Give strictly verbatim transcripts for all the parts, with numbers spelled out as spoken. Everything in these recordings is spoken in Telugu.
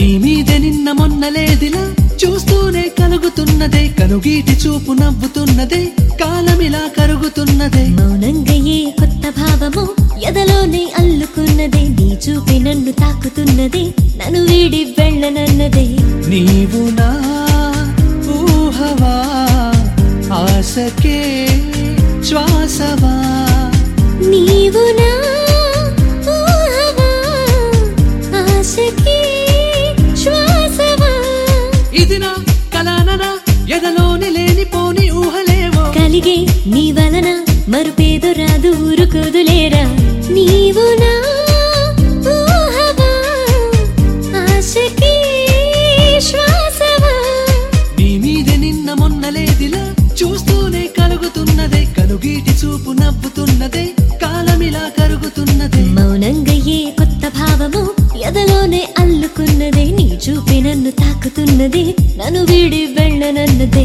నీ మీదే నిన్న మొన్న లేదిలా చూస్తూనే కలుగుతున్నదే కనుగీటి చూపు నవ్వుతున్నదే కాలమిలా కరుగుతున్నదే మౌనంగా ఏ కొత్త భావము ఎదలోనే అల్లుకున్నదే నీ చూపి నన్ను తాకుతున్నదే నన్ను వీడి వెళ్ళనన్నదే నీవు నా ఊహవా ఆశకే శ్వాసవా నీవు నా ఊహవా ఆశకే శ్వాసవా ఇది నా కలననా ఎదలోని లేనిపోని ఊహలేవో కలిగే నీ వలన మరుపేదో రాదు ఊరుకోదులేరా నీవు నా ఊహవా ఆశకే శ్వాసవా నీ మీదే నిన్న మొన్న లేదిలా చూస్తూనే కలుగుతున్నదే కనుగీటి చూపు నవ్వుతున్నదే కాలమిలా కరుగుతున్నదే మౌనంగా ఏ కొత్త భావము ఎదలోనే అల్లుకున్నదే నీ చూపి నన్ను తాకుతున్నదే నన్ను వీడి వెళ్ళనన్నదే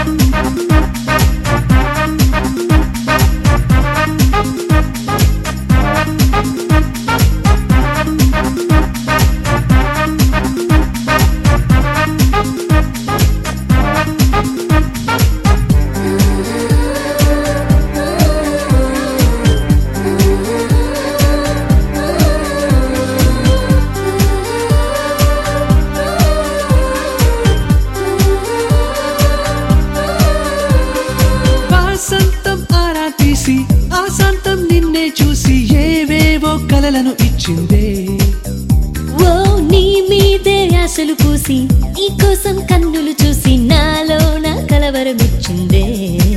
వాసంతం ఆరా తీసి ఆశాంతం నిన్నే చూసి ఏవేవో కలలను ఇచ్చిందే ఓ నీ మీదే ఆశలు పూసి నీ కోసం కన్నులు చూసి నాలో నా కలవరమిచ్చిందే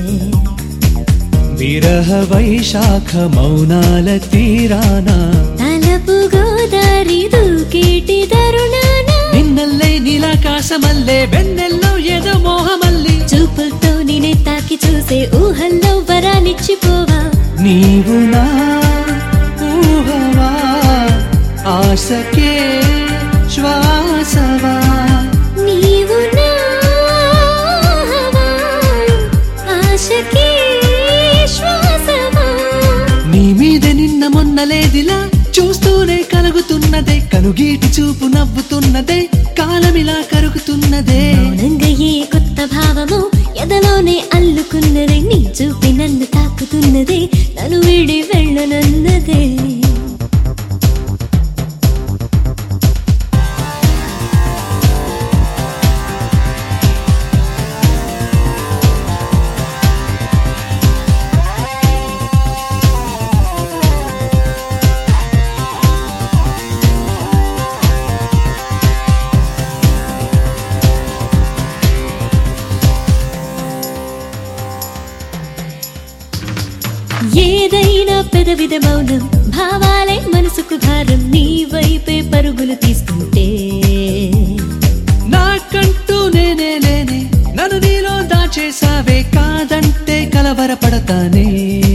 విరహ వైశాఖ మౌనాల తీరాన తలపు గోదారి దూకేటి తరుణాన నిన్నల్లే నీలాకాశమల్లే వెన్నెల్లో ఏదో మోహమల్లి చూపులతో నేనే తాకి చూసే ఊహల్లో వరాలిచ్చిపోవా నీవు నా ఊహవా ఆశకే శ్వాసవా నీవు నా ఊహవా ఆశకే శ్వాసవా నీ మీదే నిన్న మొన్న లేదిలా చూస్తూనే కలుగుతున్నదే కనుగీటి చూపు నవ్వుతున్నదే కాలమిలా కరుగుతున్నదే మౌనంగా ఏ కొత్త భావము ఎదలోనే అల్లుకున్నదే నీ చూపి నన్ను తాకుతున్నదే నన్ను వీడి వెళ్ళనన్నదే ఏదైనా పెదవిద మౌనం భావాలే మనసుకు భారం నీ వైపే పరుగులు తీసుకుంటే నాకంటూ నేనే లేనే నన్ను నీలో దాచేసావే కాదంటే కలవరపడతానే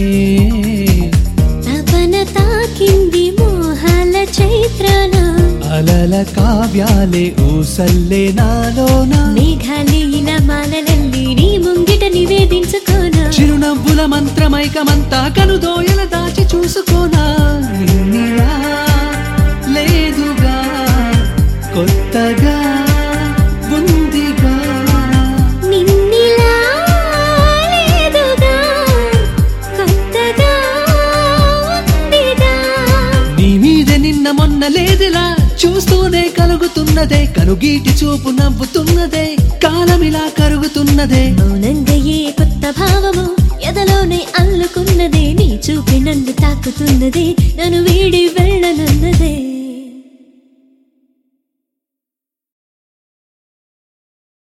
తపన తాకింది మోహాల చైత్రాన అలల కావ్యాలే ఊసల్లే నాలోనా మేఘాలే ఇలా మాలలల్లి నీ ముంగిట నివేదించుకోనా చిరునవ్వుల మంత్రమైకమంతా కనుదోయల దాచి చూసుకోనా ఇన్నిలా లేదుగా కొత్తగా ఉందిగా నిన్నిలా లేదుగా కొత్తగా ఉందిగా నీ మీదే నిన్న మొన్న లేదిలా చూస్తూనే కలుగుతున్నదే కనుగీటి చూపు నవ్వుతున్నదే కాలమిలా కరుగుతున్నదే మౌనంగా ఏ కొత్త భావము ఎదలోనే అల్లుకున్నదే నీ చూపి నన్ను తాకుతున్నదే నన్ను వీడి వెళ్ళనన్నదే